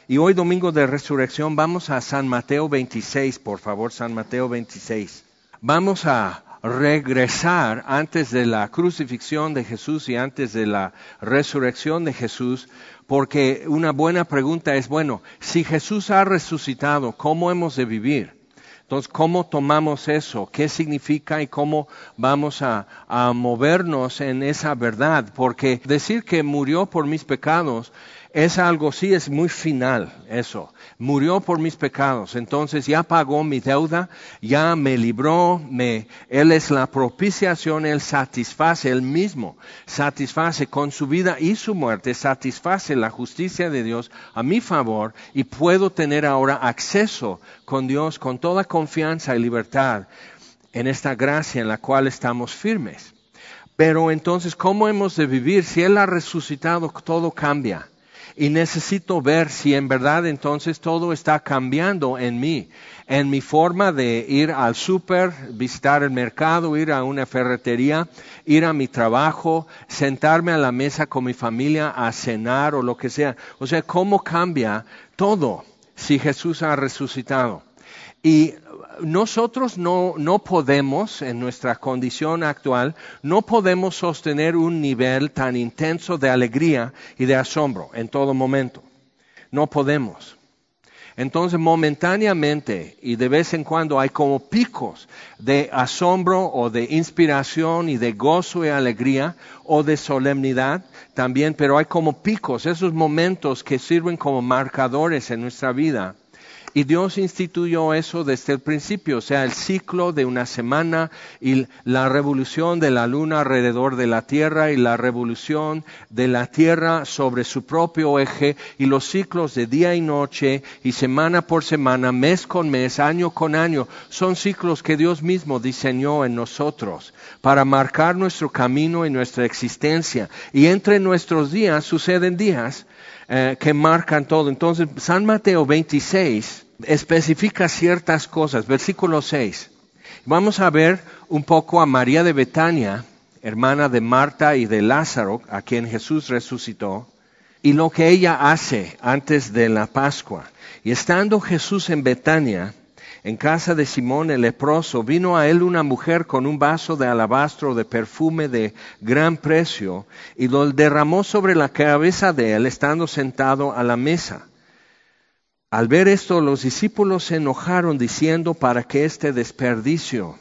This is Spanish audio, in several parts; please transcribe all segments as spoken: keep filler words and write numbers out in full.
Y hoy domingo de resurrección vamos a San Mateo veintiséis, por favor, San Mateo veintiséis. Vamos a regresar antes de la crucifixión de Jesús y antes de la resurrección de Jesús, porque una buena pregunta es, bueno, si Jesús ha resucitado, ¿cómo hemos de vivir? Entonces, ¿cómo tomamos eso? ¿Qué significa y cómo vamos a, a movernos en esa verdad? Porque decir que murió por mis pecados es algo, sí, es muy final eso. Murió por mis pecados, entonces ya pagó mi deuda, ya me libró, me, Él es la propiciación, Él satisface, Él mismo satisface con su vida y su muerte, satisface la justicia de Dios a mi favor y puedo tener ahora acceso con Dios con toda confianza y libertad en esta gracia en la cual estamos firmes. Pero entonces, ¿cómo hemos de vivir? Si Él ha resucitado, todo cambia. Y necesito ver si en verdad entonces todo está cambiando en mí, en mi forma de ir al súper, visitar el mercado, ir a una ferretería, ir a mi trabajo, sentarme a la mesa con mi familia a cenar o lo que sea. O sea, ¿cómo cambia todo si Jesús ha resucitado? Y nosotros no, no podemos, en nuestra condición actual, no podemos sostener un nivel tan intenso de alegría y de asombro en todo momento. No podemos. Entonces, momentáneamente y de vez en cuando hay como picos de asombro o de inspiración y de gozo y alegría o de solemnidad también, pero hay como picos, esos momentos que sirven como marcadores en nuestra vida. Y Dios instituyó eso desde el principio, o sea, el ciclo de una semana y la revolución de la luna alrededor de la tierra y la revolución de la tierra sobre su propio eje y los ciclos de día y noche y semana por semana, mes con mes, año con año, son ciclos que Dios mismo diseñó en nosotros para marcar nuestro camino y nuestra existencia. Y entre nuestros días suceden días Eh, que marcan todo. Entonces, San Mateo veintiséis especifica ciertas cosas. Versículo seis. Vamos a ver un poco a María de Betania, hermana de Marta y de Lázaro, a quien Jesús resucitó, y lo que ella hace antes de la Pascua. Y estando Jesús en Betania, en casa de Simón el leproso, vino a él una mujer con un vaso de alabastro de perfume de gran precio y lo derramó sobre la cabeza de él, estando sentado a la mesa. Al ver esto, los discípulos se enojaron diciendo, ¿para qué este desperdicio?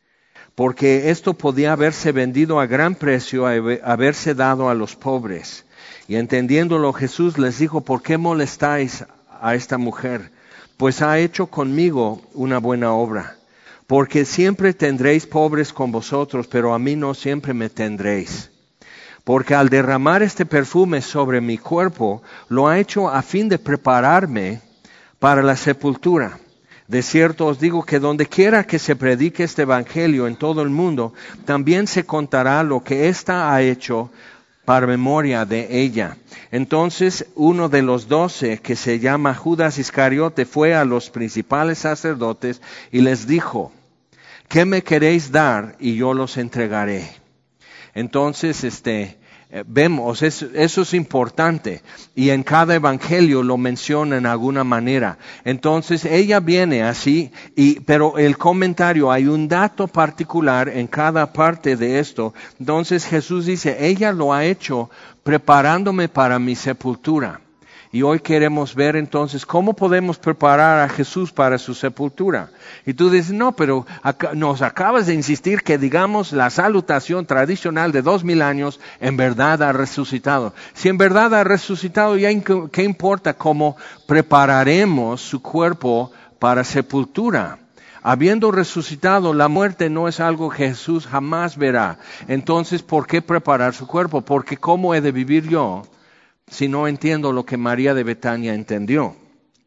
Porque esto podía haberse vendido a gran precio, haberse dado a los pobres. Y entendiéndolo, Jesús les dijo, ¿por qué molestáis a esta mujer? Pues ha hecho conmigo una buena obra, porque siempre tendréis pobres con vosotros, pero a mí no siempre me tendréis. Porque al derramar este perfume sobre mi cuerpo, lo ha hecho a fin de prepararme para la sepultura. De cierto os digo que donde quiera que se predique este evangelio en todo el mundo, también se contará lo que ésta ha hecho para memoria de ella. Entonces uno de los doce, que se llama Judas Iscariote, fue a los principales sacerdotes y les dijo, ¿qué me queréis dar? Y yo los entregaré. Entonces, este, eh, vemos, eso, eso es importante. Y en cada evangelio lo menciona en alguna manera. Entonces, ella viene así, y, pero el comentario, hay un dato particular en cada parte de esto. Entonces Jesús dice, ella lo ha hecho preparándome para mi sepultura. Y hoy queremos ver entonces cómo podemos preparar a Jesús para su sepultura. Y tú dices, no, pero acá, nos acabas de insistir que digamos la salutación tradicional de dos mil años en verdad ha resucitado. Si en verdad ha resucitado, ya ¿qué importa cómo prepararemos su cuerpo para sepultura? Habiendo resucitado, la muerte no es algo que Jesús jamás verá. Entonces, ¿por qué preparar su cuerpo? Porque ¿cómo he de vivir yo si no entiendo lo que María de Betania entendió?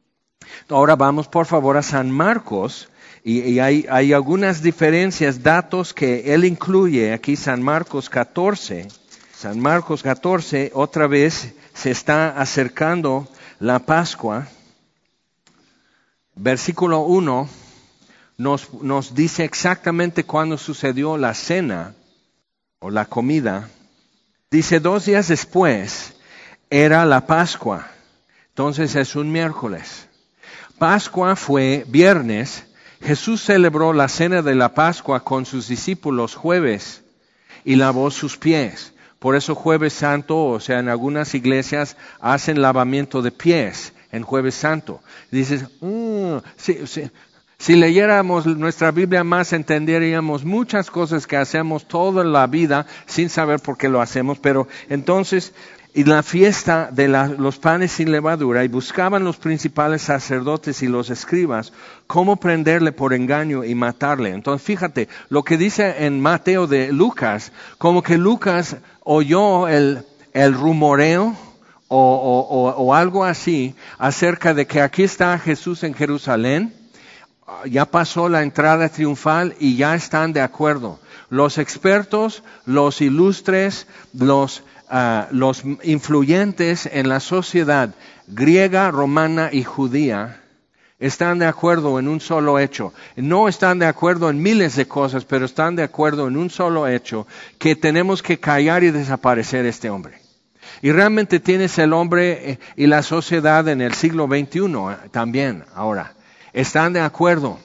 Ahora vamos por favor a San Marcos, y, y hay, hay algunas diferencias, datos que él incluye aquí. San Marcos catorce, San Marcos catorce, otra vez se está acercando la Pascua. Versículo uno nos, nos dice exactamente cuándo sucedió la cena o la comida. Dice, dos días después era la Pascua. Entonces es un miércoles. Pascua fue viernes. Jesús celebró la cena de la Pascua con sus discípulos jueves y lavó sus pies. Por eso Jueves Santo, o sea, en algunas iglesias hacen lavamiento de pies en Jueves Santo. Dices, mm, sí, sí. Si leyéramos nuestra Biblia más, entenderíamos muchas cosas que hacemos toda la vida sin saber por qué lo hacemos. Pero entonces, y la fiesta de la, los panes sin levadura, y buscaban los principales sacerdotes y los escribas cómo prenderle por engaño y matarle. Entonces, fíjate, lo que dice en Mateo de Lucas, como que Lucas oyó el, el rumoreo o, o, o, o algo así acerca de que aquí está Jesús en Jerusalén. Ya pasó la entrada triunfal y ya están de acuerdo. Los expertos, los ilustres, los, uh, los influyentes en la sociedad griega, romana y judía están de acuerdo en un solo hecho. No están de acuerdo en miles de cosas, pero están de acuerdo en un solo hecho, que tenemos que callar y desaparecer este hombre. Y realmente tienes el hombre y la sociedad en el siglo veintiuno también ahora. Están de acuerdo,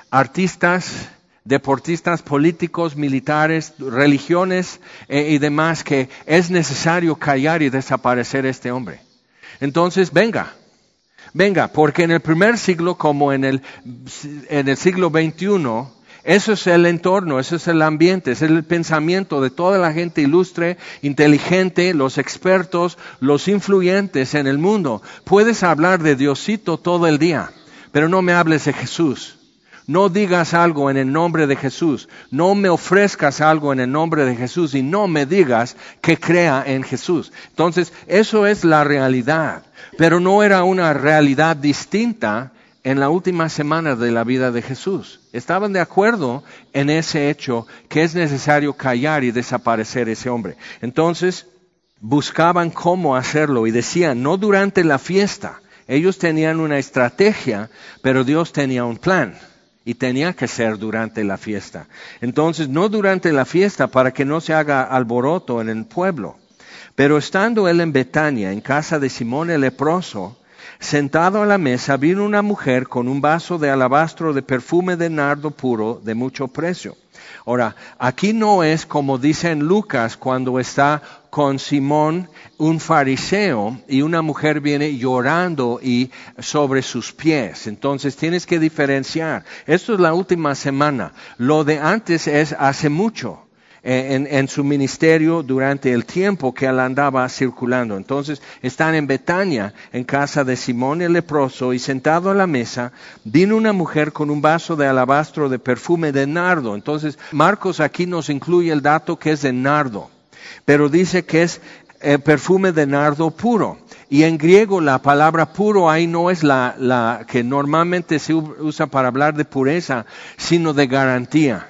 artistas, deportistas, políticos, militares, religiones eh, y demás, que es necesario callar y desaparecer este hombre. Entonces, venga, venga, porque en el primer siglo como en el, en el siglo veintiuno, eso es el entorno, eso es el ambiente, ese es el pensamiento de toda la gente ilustre, inteligente, los expertos, los influyentes en el mundo. Puedes hablar de Diosito todo el día, pero no me hables de Jesús. No digas algo en el nombre de Jesús. No me ofrezcas algo en el nombre de Jesús y no me digas que crea en Jesús. Entonces, eso es la realidad. Pero no era una realidad distinta en la última semana de la vida de Jesús. Estaban de acuerdo en ese hecho que es necesario callar y desaparecer ese hombre. Entonces, buscaban cómo hacerlo y decían, no durante la fiesta. Ellos tenían una estrategia, pero Dios tenía un plan y tenía que ser durante la fiesta. Entonces, no durante la fiesta para que no se haga alboroto en el pueblo. Pero estando él en Betania, en casa de Simón el leproso, sentado a la mesa, vino una mujer con un vaso de alabastro de perfume de nardo puro de mucho precio. Ahora, aquí no es como dice en Lucas cuando está con Simón, un fariseo, y una mujer viene llorando y sobre sus pies. Entonces tienes que diferenciar. Esto es la última semana. Lo de antes es hace mucho. En, en su ministerio durante el tiempo que él andaba circulando. Entonces están en Betania, en casa de Simón el leproso, y sentado a la mesa, vino una mujer con un vaso de alabastro de perfume de nardo. Entonces Marcos aquí nos incluye el dato que es de nardo, pero dice que es eh, perfume de nardo puro. Y en griego la palabra puro ahí no es la, la que normalmente se usa para hablar de pureza, sino de garantía.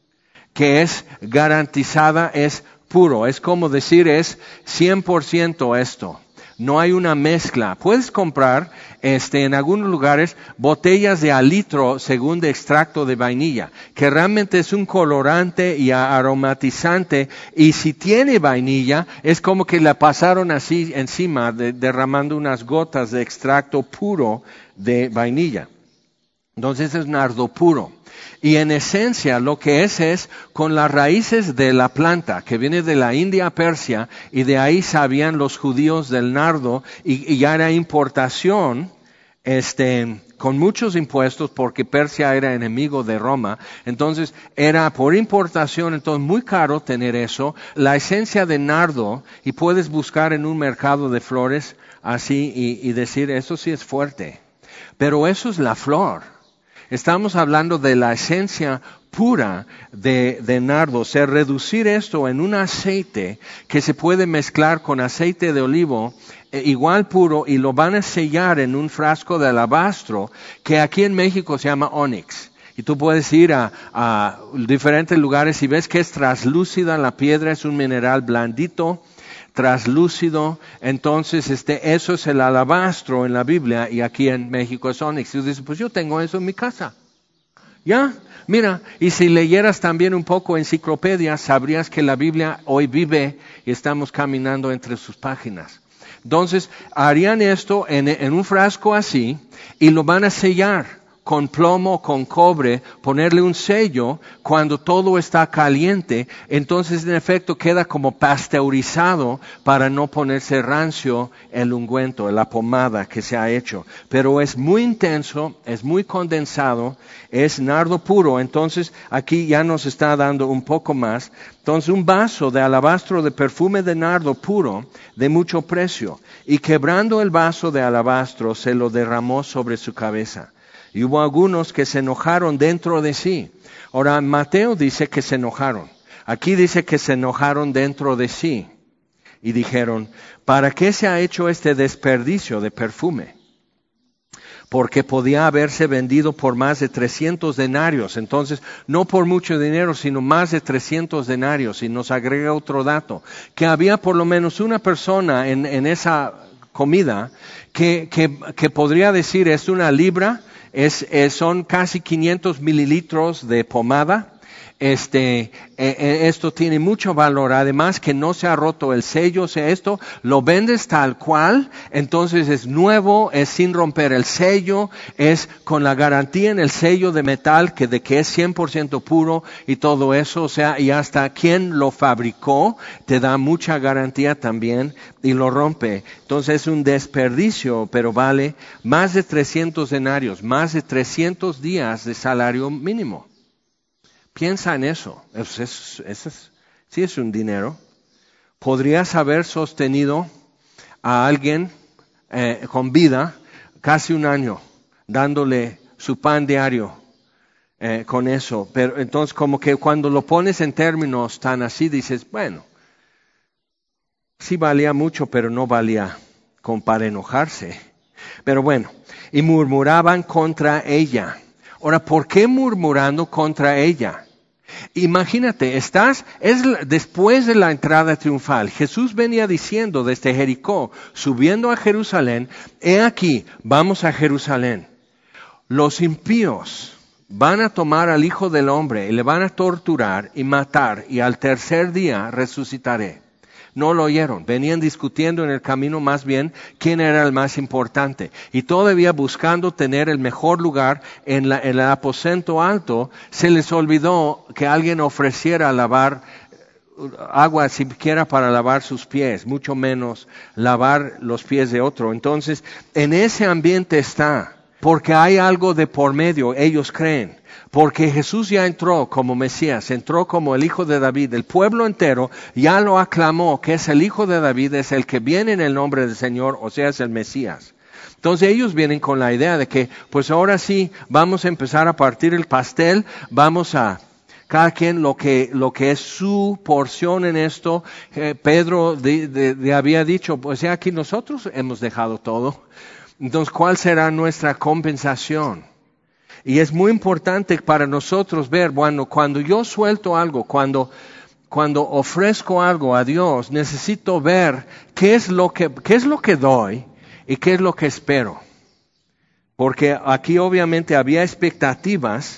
Que es garantizada, es puro. Es como decir, es cien por ciento esto. No hay una mezcla. Puedes comprar este, en algunos lugares botellas de alitro según de extracto de vainilla, que realmente es un colorante y aromatizante, y si tiene vainilla, es como que la pasaron así encima, de, derramando unas gotas de extracto puro de vainilla. Entonces es nardo puro. Y en esencia lo que es es con las raíces de la planta que viene de la India Persia, y de ahí sabían los judíos del nardo, y, y ya era importación este, con muchos impuestos porque Persia era enemigo de Roma. Entonces era por importación, entonces muy caro tener eso. La esencia de nardo, y puedes buscar en un mercado de flores así y, y decir, eso sí es fuerte. Pero eso es la flor. Estamos hablando de la esencia pura de, de nardo. O sea, reducir esto en un aceite que se puede mezclar con aceite de olivo, eh, igual puro, y lo van a sellar en un frasco de alabastro que aquí en México se llama ónix. Y tú puedes ir a, a diferentes lugares y ves que es traslúcida la piedra, es un mineral blandito, traslúcido. Entonces este, eso es el alabastro en la Biblia, y aquí en México es ónix. Y tú dices, pues yo tengo eso en mi casa. ¿Ya? Mira, y si leyeras también un poco enciclopedias, sabrías que la Biblia hoy vive y estamos caminando entre sus páginas. Entonces, harían esto en, en un frasco así y lo van a sellar con plomo, con cobre, ponerle un sello cuando todo está caliente. Entonces, en efecto, queda como pasteurizado para no ponerse rancio el ungüento, la pomada que se ha hecho. Pero es muy intenso, es muy condensado, es nardo puro. Entonces, aquí ya nos está dando un poco más. Entonces, un vaso de alabastro de perfume de nardo puro de mucho precio. Y quebrando el vaso de alabastro, se lo derramó sobre su cabeza. Y hubo algunos que se enojaron dentro de sí. Ahora, Mateo dice que se enojaron. Aquí dice que se enojaron dentro de sí. Y dijeron, ¿para qué se ha hecho este desperdicio de perfume? Porque podía haberse vendido por más de trescientos denarios. Entonces, no por mucho dinero, sino más de trescientos denarios. Y nos agrega otro dato, que había por lo menos una persona en, en esa comida que, que, que podría decir es una libra. Es, es, son casi quinientos mililitros de pomada. Este, eh, esto tiene mucho valor, además que no se ha roto el sello, o sea, esto lo vendes tal cual, entonces es nuevo, es sin romper el sello, es con la garantía en el sello de metal que de que es cien por ciento puro y todo eso, o sea, y hasta quien lo fabricó te da mucha garantía también y lo rompe. Entonces es un desperdicio, pero vale más de trescientos denarios, más de trescientos días de salario mínimo. Piensa en eso, eso es, eso es, sí es un dinero. Podrías haber sostenido a alguien eh, con vida casi un año, dándole su pan diario eh, con eso. Pero entonces como que cuando lo pones en términos tan así, dices, bueno, sí valía mucho, pero no valía como para enojarse. Pero bueno, y murmuraban contra ella. Ahora, ¿por qué murmurando contra ella? Imagínate, estás, es después de la entrada triunfal. Jesús venía diciendo desde Jericó, subiendo a Jerusalén, he aquí, vamos a Jerusalén. Los impíos van a tomar al Hijo del Hombre y le van a torturar y matar, y al tercer día resucitaré. No lo oyeron, venían discutiendo en el camino más bien quién era el más importante. Y todavía buscando tener el mejor lugar en, la, en el aposento alto, se les olvidó que alguien ofreciera lavar agua siquiera para lavar sus pies, mucho menos lavar los pies de otro. Entonces, en ese ambiente está, porque hay algo de por medio, ellos creen. Porque Jesús ya entró como Mesías, entró como el Hijo de David. El pueblo entero ya lo aclamó que es el Hijo de David, es el que viene en el nombre del Señor, o sea, es el Mesías. Entonces ellos vienen con la idea de que, pues ahora sí, vamos a empezar a partir el pastel, vamos a cada quien lo que, lo que es su porción en esto. Eh, Pedro de, de, de había dicho, pues ya aquí nosotros hemos dejado todo. Entonces, ¿cuál será nuestra compensación? Y es muy importante para nosotros ver, bueno, cuando yo suelto algo, cuando, cuando ofrezco algo a Dios, necesito ver qué es lo que, qué es lo que doy y qué es lo que espero. Porque aquí obviamente había expectativas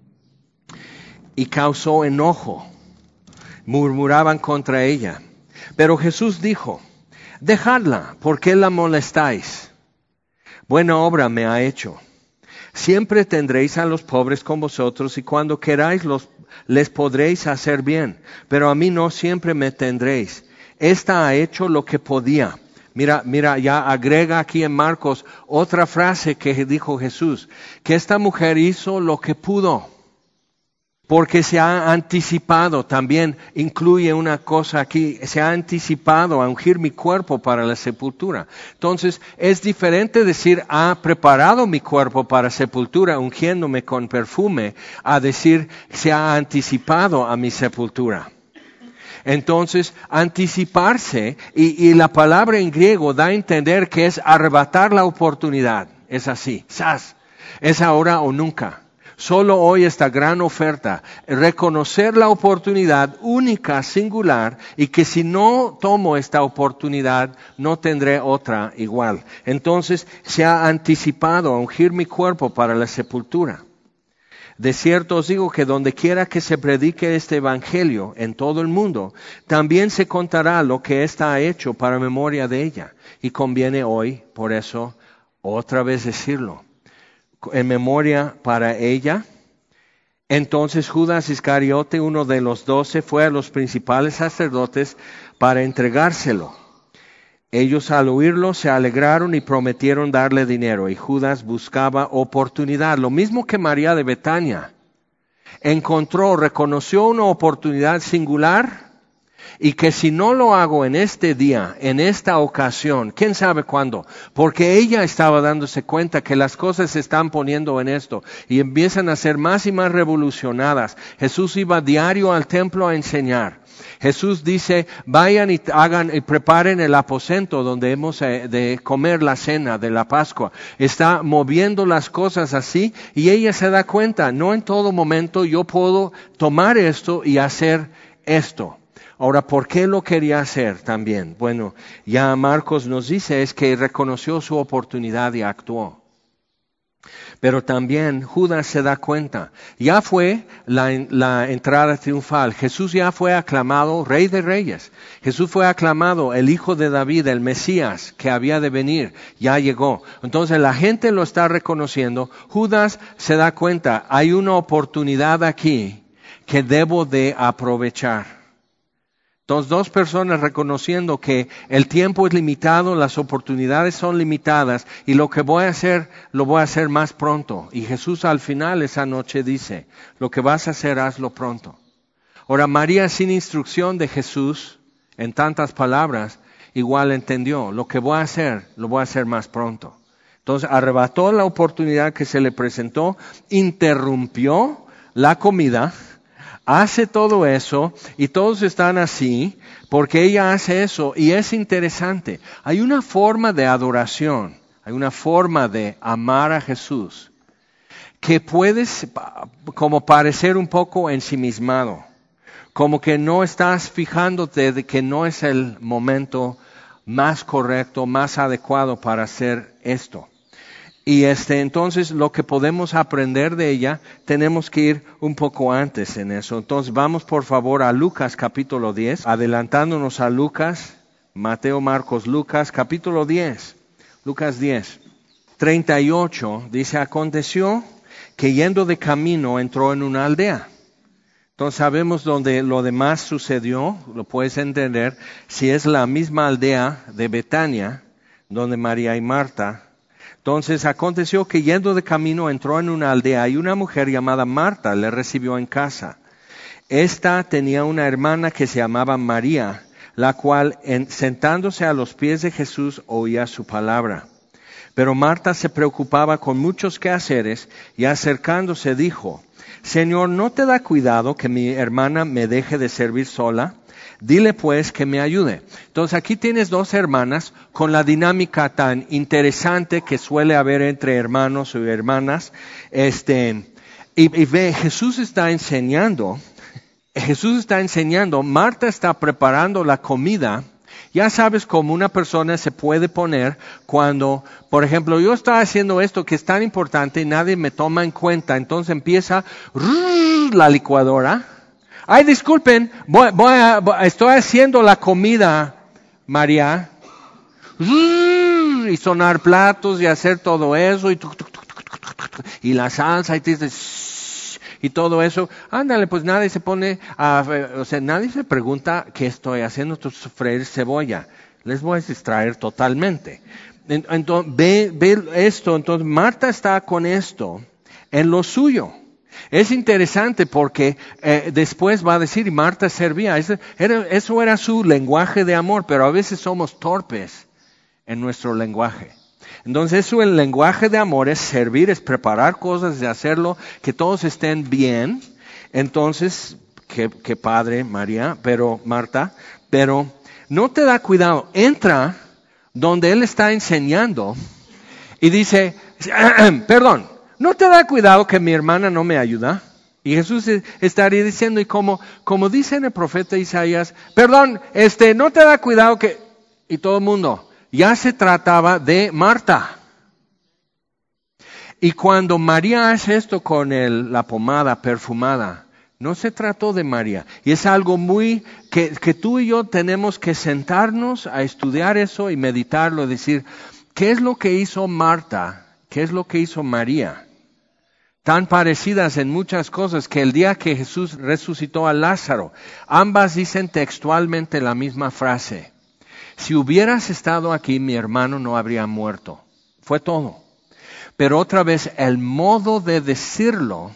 y causó enojo. Murmuraban contra ella. Pero Jesús dijo, dejadla, ¿por qué la molestáis? Buena obra me ha hecho. Siempre tendréis a los pobres con vosotros y cuando queráis los, les podréis hacer bien, pero a mí no siempre me tendréis. Esta ha hecho lo que podía. Mira, mira, ya agrega aquí en Marcos otra frase que dijo Jesús, que esta mujer hizo lo que pudo. Porque se ha anticipado, también incluye una cosa aquí, se ha anticipado a ungir mi cuerpo para la sepultura. Entonces, es diferente decir, ha preparado mi cuerpo para sepultura, ungiéndome con perfume, a decir, se ha anticipado a mi sepultura. Entonces, anticiparse, y, y la palabra en griego da a entender que es arrebatar la oportunidad. Es así, ¡zas! Es ahora o nunca. Solo hoy esta gran oferta, reconocer la oportunidad única, singular, y que si no tomo esta oportunidad, no tendré otra igual. Entonces, se ha anticipado a ungir mi cuerpo para la sepultura. De cierto os digo que donde quiera que se predique este evangelio en todo el mundo, también se contará lo que ésta ha hecho para memoria de ella. Y conviene hoy, por eso, otra vez decirlo, en memoria para ella. Entonces Judas Iscariote, uno de los doce, fue a los principales sacerdotes para entregárselo. Ellos al oírlo se alegraron y prometieron darle dinero, y Judas buscaba oportunidad, lo mismo que María de Betania. Encontró, reconoció una oportunidad singular, y que si no lo hago en este día, en esta ocasión, quién sabe cuándo, porque ella estaba dándose cuenta que las cosas se están poniendo en esto, y empiezan a ser más y más revolucionadas. Jesús iba diario al templo a enseñar. Jesús dice, vayan y hagan y preparen el aposento donde hemos de comer la cena de la Pascua. Está moviendo las cosas así y ella se da cuenta, no en todo momento yo puedo tomar esto y hacer esto. Ahora, ¿por qué lo quería hacer también? Bueno, ya Marcos nos dice es que reconoció su oportunidad y actuó. Pero también Judas se da cuenta, ya fue la, la entrada triunfal, Jesús ya fue aclamado Rey de Reyes, Jesús fue aclamado el Hijo de David, el Mesías que había de venir, ya llegó. Entonces la gente lo está reconociendo, Judas se da cuenta, hay una oportunidad aquí que debo de aprovechar. Entonces, dos personas reconociendo que el tiempo es limitado, las oportunidades son limitadas y lo que voy a hacer, lo voy a hacer más pronto. Y Jesús al final esa noche dice, lo que vas a hacer, hazlo pronto. Ahora, María sin instrucción de Jesús, en tantas palabras, igual entendió, lo que voy a hacer, lo voy a hacer más pronto. Entonces, arrebató la oportunidad que se le presentó, interrumpió la comida, hace todo eso y todos están así porque ella hace eso y es interesante. Hay una forma de adoración, hay una forma de amar a Jesús que puedes como parecer un poco ensimismado, como que no estás fijándote de que no es el momento más correcto, más adecuado para hacer esto. Y este, entonces lo que podemos aprender de ella, tenemos que ir un poco antes en eso. Entonces vamos por favor a Lucas capítulo diez, adelantándonos a Lucas, Mateo, Marcos, Lucas capítulo diez, Lucas diez, treinta y ocho, dice, aconteció que yendo de camino entró en una aldea. Entonces sabemos dónde lo demás sucedió, lo puedes entender, si es la misma aldea de Betania, donde María y Marta. Entonces aconteció que yendo de camino entró en una aldea y una mujer llamada Marta le recibió en casa. Esta tenía una hermana que se llamaba María, la cual en, sentándose a los pies de Jesús oía su palabra. Pero Marta se preocupaba con muchos quehaceres y acercándose dijo, Señor, ¿no te da cuidado que mi hermana me deje de servir sola? Dile pues que me ayude. Entonces aquí tienes dos hermanas con la dinámica tan interesante que suele haber entre hermanos o hermanas. Este, y, y ve, Jesús está enseñando, Jesús está enseñando, Marta está preparando la comida. Ya sabes cómo una persona se puede poner cuando, por ejemplo, yo estaba haciendo esto que es tan importante y nadie me toma en cuenta. Entonces empieza la licuadora. Ay, disculpen, voy, voy a, voy, estoy haciendo la comida, María. Y sonar platos y hacer todo eso. Y, y la salsa y, y todo eso. Ándale, pues nadie se pone, a, o sea, nadie se pregunta qué estoy haciendo, freír cebolla. Les voy a distraer totalmente. Entonces, ve, ve esto. Entonces, Marta está con esto en lo suyo. Es interesante porque eh, después va a decir, y Marta servía, eso era, eso era su lenguaje de amor, pero a veces somos torpes en nuestro lenguaje. Entonces eso, el lenguaje de amor es servir, es preparar cosas, de hacerlo, que todos estén bien. Entonces, qué, qué padre María, pero Marta, pero no te da cuidado, entra donde él está enseñando y dice, perdón, ¿no te da cuidado que mi hermana no me ayuda? Y Jesús estaría diciendo, y como, como dice en el profeta Isaías, perdón, este, ¿no te da cuidado que...? Y todo el mundo, ya se trataba de Marta. Y cuando María hace esto con el, la pomada perfumada, no se trató de María. Y es algo muy que, que tú y yo tenemos que sentarnos a estudiar eso y meditarlo, decir, ¿qué es lo que hizo Marta? ¿Qué es lo que hizo María? Tan parecidas en muchas cosas que el día que Jesús resucitó a Lázaro, ambas dicen textualmente la misma frase. Si hubieras estado aquí, mi hermano no habría muerto. Fue todo. Pero otra vez, el modo de decirlo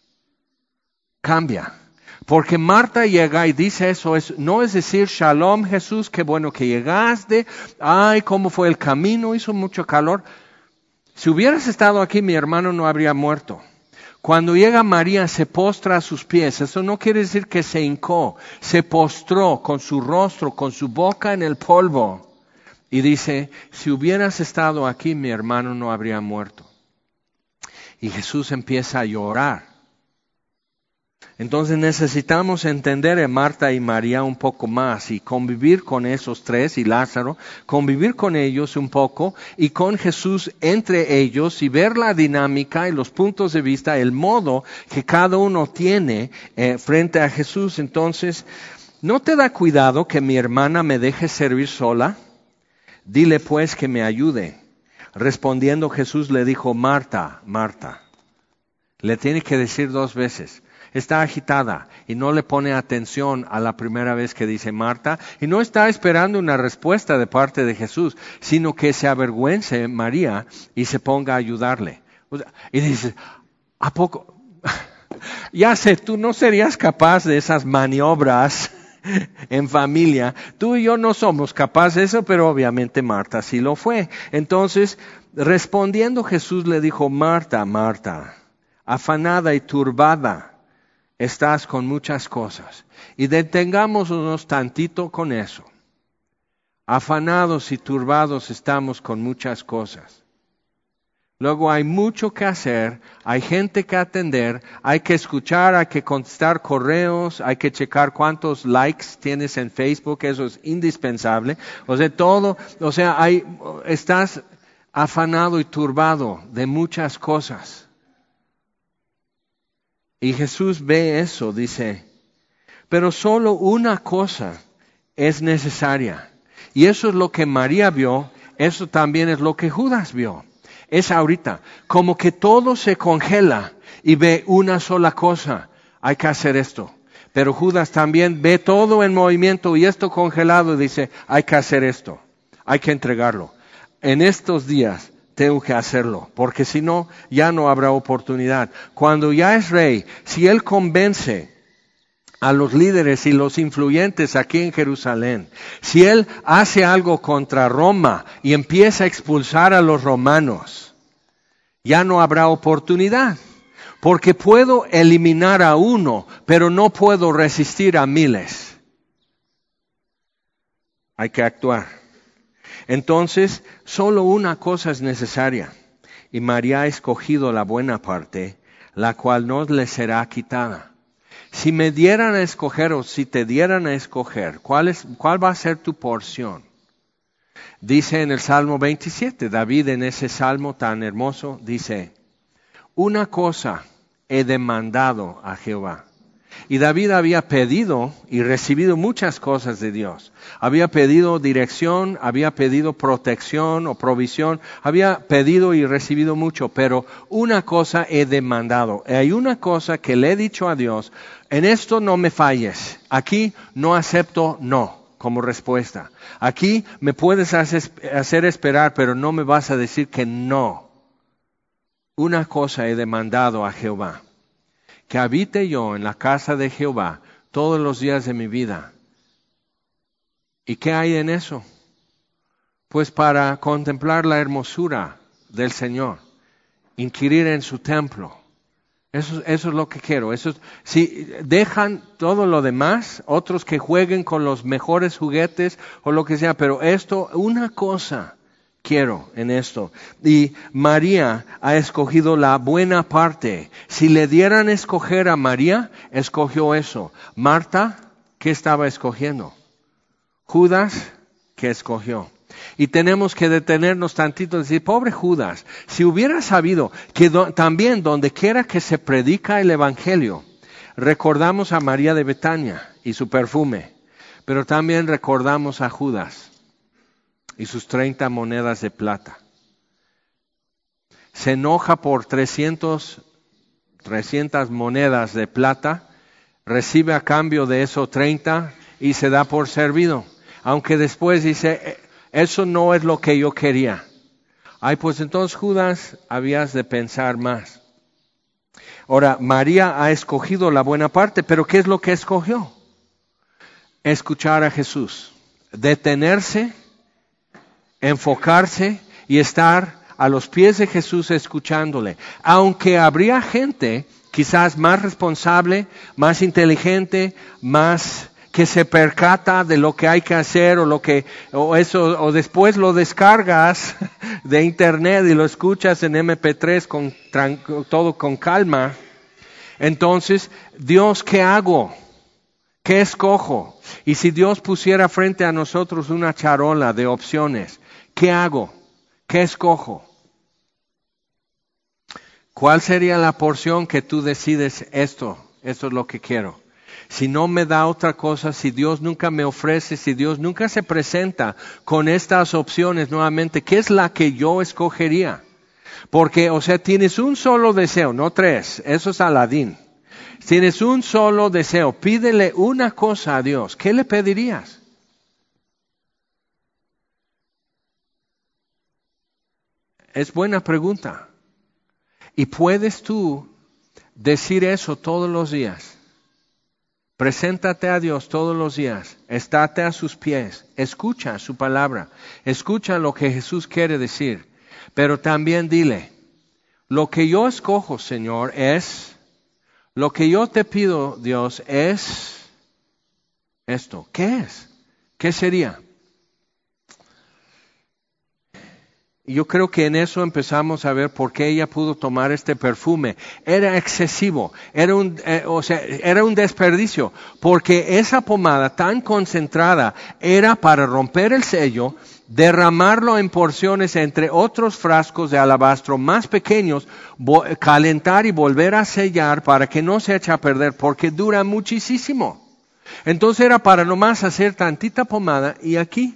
cambia. Porque Marta llega y dice eso, es, no es decir, Shalom Jesús, qué bueno que llegaste, ay, cómo fue el camino, hizo mucho calor. Si hubieras estado aquí, mi hermano no habría muerto. Cuando llega María, se postra a sus pies. Eso no quiere decir que se hincó, se postró con su rostro, con su boca en el polvo. Y dice, si hubieras estado aquí, mi hermano no habría muerto. Y Jesús empieza a llorar. Entonces necesitamos entender a Marta y María un poco más y convivir con esos tres y Lázaro, convivir con ellos un poco y con Jesús entre ellos y ver la dinámica y los puntos de vista, el modo que cada uno tiene eh, frente a Jesús. Entonces, ¿no te da cuidado que mi hermana me deje servir sola? Dile pues que me ayude. Respondiendo Jesús le dijo, Marta, Marta. Le tiene que decir dos veces. Está agitada y no le pone atención a la primera vez que dice Marta y no está esperando una respuesta de parte de Jesús, sino que se avergüence María y se ponga a ayudarle. Y dice, ¿a poco? Ya sé, tú no serías capaz de esas maniobras en familia. Tú y yo no somos capaces de eso, pero obviamente Marta sí lo fue. Entonces, respondiendo Jesús le dijo, Marta, Marta, afanada y turbada estás con muchas cosas. Y detengámonos tantito con eso. Afanados y turbados estamos con muchas cosas. Luego hay mucho que hacer, hay gente que atender, hay que escuchar, hay que contestar correos, hay que checar cuántos likes tienes en Facebook, eso es indispensable. O sea, todo, o sea, hay, estás afanado y turbado de muchas cosas. Y Jesús ve eso, dice, pero solo una cosa es necesaria. Y eso es lo que María vio, eso también es lo que Judas vio. Es ahorita, como que todo se congela y ve una sola cosa, hay que hacer esto. Pero Judas también ve todo en movimiento y esto congelado y dice, hay que hacer esto, hay que entregarlo. En estos días tengo que hacerlo, porque si no, ya no habrá oportunidad. Cuando ya es rey, si él convence a los líderes y los influyentes aquí en Jerusalén, si él hace algo contra Roma y empieza a expulsar a los romanos, ya no habrá oportunidad, porque puedo eliminar a uno, pero no puedo resistir a miles. Hay que actuar. Entonces, solo una cosa es necesaria, y María ha escogido la buena parte, la cual no le será quitada. Si me dieran a escoger o si te dieran a escoger, ¿cuál es, cuál va a ser tu porción? Dice en el Salmo veintisiete, David en ese salmo tan hermoso, dice, una cosa he demandado a Jehová. Y David había pedido y recibido muchas cosas de Dios. Había pedido dirección, había pedido protección o provisión, había pedido y recibido mucho, pero una cosa he demandado. Hay una cosa que le he dicho a Dios, en esto no me falles, aquí no acepto no como respuesta. Aquí me puedes hacer esperar, pero no me vas a decir que no. Una cosa he demandado a Jehová, que habite yo en la casa de Jehová todos los días de mi vida. ¿Y qué hay en eso? Pues para contemplar la hermosura del Señor, inquirir en su templo. Eso, eso es lo que quiero. Eso es, si dejan todo lo demás, otros que jueguen con los mejores juguetes o lo que sea, pero esto, una cosa quiero en esto. Y María ha escogido la buena parte. Si le dieran a escoger a María, escogió eso. Marta, ¿qué estaba escogiendo? Judas, ¿qué escogió? Y tenemos que detenernos tantito y decir, pobre Judas, si hubiera sabido que do, también donde quiera que se predica el Evangelio, recordamos a María de Betania y su perfume, pero también recordamos a Judas y sus treinta monedas de plata. Se enoja por trescientas monedas de plata, recibe a cambio de eso treinta y se da por servido. Aunque después dice, eso no es lo que yo quería. Ay, pues entonces Judas, habías de pensar más. Ahora, María ha escogido la buena parte, pero ¿qué es lo que escogió? Escuchar a Jesús, detenerse, enfocarse y estar a los pies de Jesús escuchándole. Aunque habría gente quizás más responsable, más inteligente, más que se percata de lo que hay que hacer o lo que o eso o después lo descargas de internet y lo escuchas en eme pe tres con todo con calma. Entonces, Dios, ¿qué hago? ¿Qué escojo? Y si Dios pusiera frente a nosotros una charola de opciones, ¿qué hago? ¿Qué escojo? ¿Cuál sería la porción que tú decides esto? Esto es lo que quiero. Si no me da otra cosa, si Dios nunca me ofrece, si Dios nunca se presenta con estas opciones nuevamente, ¿qué es la que yo escogería? Porque, o sea, tienes un solo deseo, no tres, eso es Aladín. Tienes un solo deseo, pídele una cosa a Dios, ¿qué le pedirías? Es buena pregunta. Y puedes tú decir eso todos los días. Preséntate a Dios todos los días, estate a sus pies, escucha su palabra, escucha lo que Jesús quiere decir, pero también dile, lo que yo escojo, Señor, es, lo que yo te pido, Dios, es esto. ¿Qué es? ¿Qué sería? Y yo creo que en eso empezamos a ver por qué ella pudo tomar este perfume. Era excesivo, era un, eh, o sea, era un desperdicio, porque esa pomada tan concentrada era para romper el sello, derramarlo en porciones entre otros frascos de alabastro más pequeños, calentar y volver a sellar para que no se eche a perder, porque dura muchísimo. Entonces era para nomás hacer tantita pomada y aquí.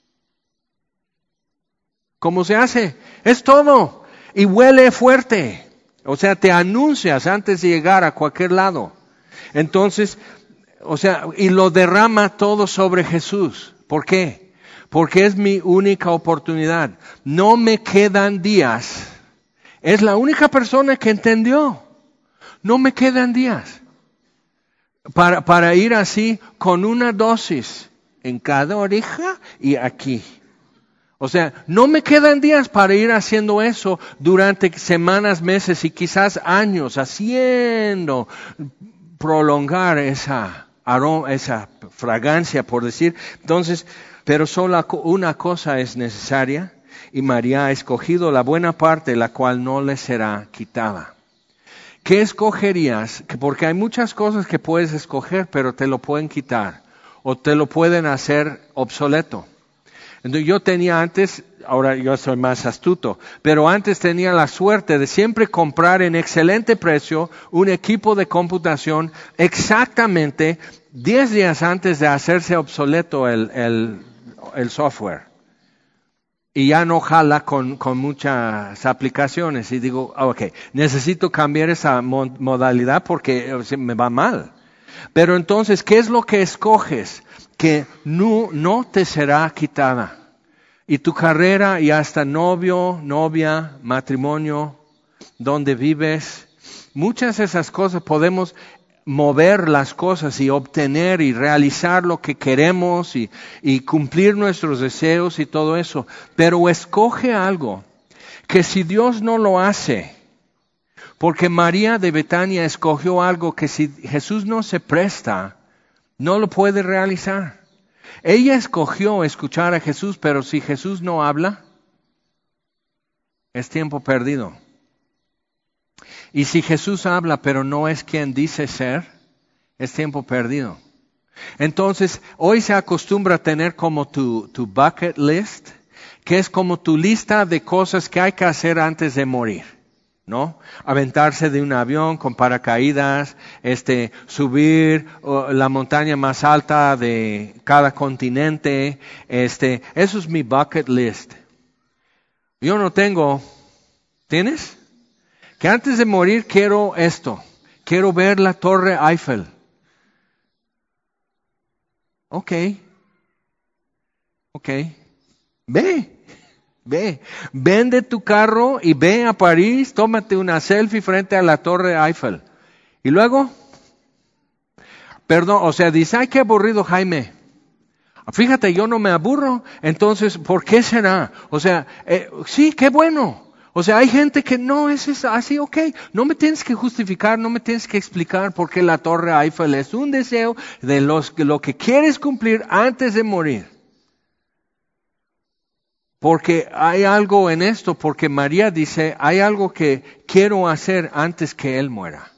¿Cómo se hace? Es todo. Y huele fuerte. O sea, te anuncias antes de llegar a cualquier lado. Entonces, o sea, y lo derrama todo sobre Jesús. ¿Por qué? Porque es mi única oportunidad. No me quedan días. Es la única persona que entendió. No me quedan días. Para, para ir así con una dosis en cada oreja y aquí. O sea, no me quedan días para ir haciendo eso durante semanas, meses y quizás años, haciendo prolongar esa aroma, esa fragancia, por decir. Entonces, pero solo una cosa es necesaria y María ha escogido la buena parte, la cual no le será quitada. ¿Qué escogerías? Porque hay muchas cosas que puedes escoger, pero te lo pueden quitar o te lo pueden hacer obsoleto. Entonces yo tenía antes, ahora yo soy más astuto, pero antes tenía la suerte de siempre comprar en excelente precio un equipo de computación exactamente diez días antes de hacerse obsoleto el, el, el software. Y ya no jala con, con muchas aplicaciones. Y digo, ok, necesito cambiar esa mo- modalidad porque me va mal. Pero entonces, ¿qué es lo que escoges? Que no, no te será quitada. Y tu carrera y hasta novio, novia, matrimonio, donde vives, muchas de esas cosas podemos mover las cosas y obtener y realizar lo que queremos y, y cumplir nuestros deseos y todo eso. Pero escoge algo que si Dios no lo hace, porque María de Betania escogió algo que si Jesús no se presta, no lo puede realizar. Ella escogió escuchar a Jesús, pero si Jesús no habla, es tiempo perdido. Y si Jesús habla, pero no es quien dice ser, es tiempo perdido. Entonces, hoy se acostumbra a tener como tu, tu bucket list que es como tu lista de cosas que hay que hacer antes de morir, ¿no? Aventarse de un avión con paracaídas, este, subir uh, la montaña más alta de cada continente, este, eso es mi bucket list. Yo no tengo, ¿tienes? Que antes de morir quiero esto, quiero ver la Torre Eiffel. Ok, ok, ve. Ve, vende tu carro y ve a París, tómate una selfie frente a la Torre Eiffel. Y luego, perdón, o sea, dice, ay, qué aburrido, Jaime. Fíjate, yo no me aburro, entonces, ¿por qué será? O sea, eh, sí, qué bueno. O sea, hay gente que no es así, ok, no me tienes que justificar, no me tienes que explicar por qué la Torre Eiffel es un deseo de los, lo que quieres cumplir antes de morir. Porque hay algo en esto, porque María dice, hay algo que quiero hacer antes que Él muera.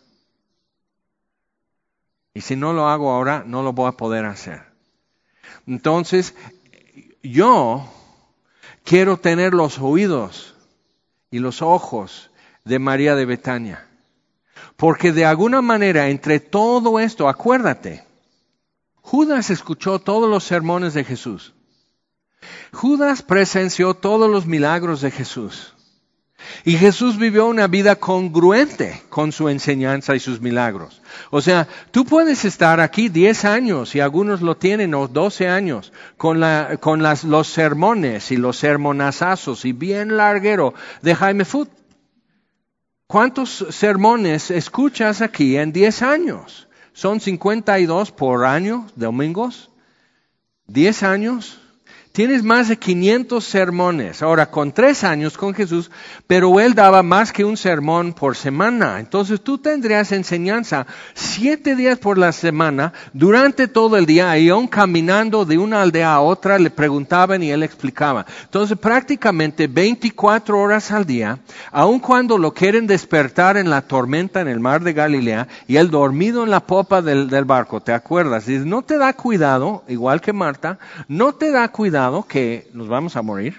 Y si no lo hago ahora, no lo voy a poder hacer. Entonces, yo quiero tener los oídos y los ojos de María de Betania. Porque de alguna manera, entre todo esto, acuérdate, Judas escuchó todos los sermones de Jesús. Judas presenció todos los milagros de Jesús. Y Jesús vivió una vida congruente con su enseñanza y sus milagros. O sea, tú puedes estar aquí diez años, y algunos lo tienen, o doce años, con, la, con las, los sermones y los sermonazazos y bien larguero de Jaime Foot. ¿Cuántos sermones escuchas aquí en diez años? Son cincuenta y dos por año, domingos. diez años. Tienes más de quinientos sermones. Ahora, con tres años con Jesús, pero Él daba más que un sermón por semana. Entonces tú tendrías enseñanza siete días por la semana, durante todo el día, y aún caminando de una aldea a otra, le preguntaban y Él explicaba. Entonces prácticamente veinticuatro horas al día, aun cuando lo quieren despertar en la tormenta en el mar de Galilea, y Él dormido en la popa del, del barco, ¿te acuerdas? Dice, no te da cuidado, igual que Marta, no te da cuidado que nos vamos a morir.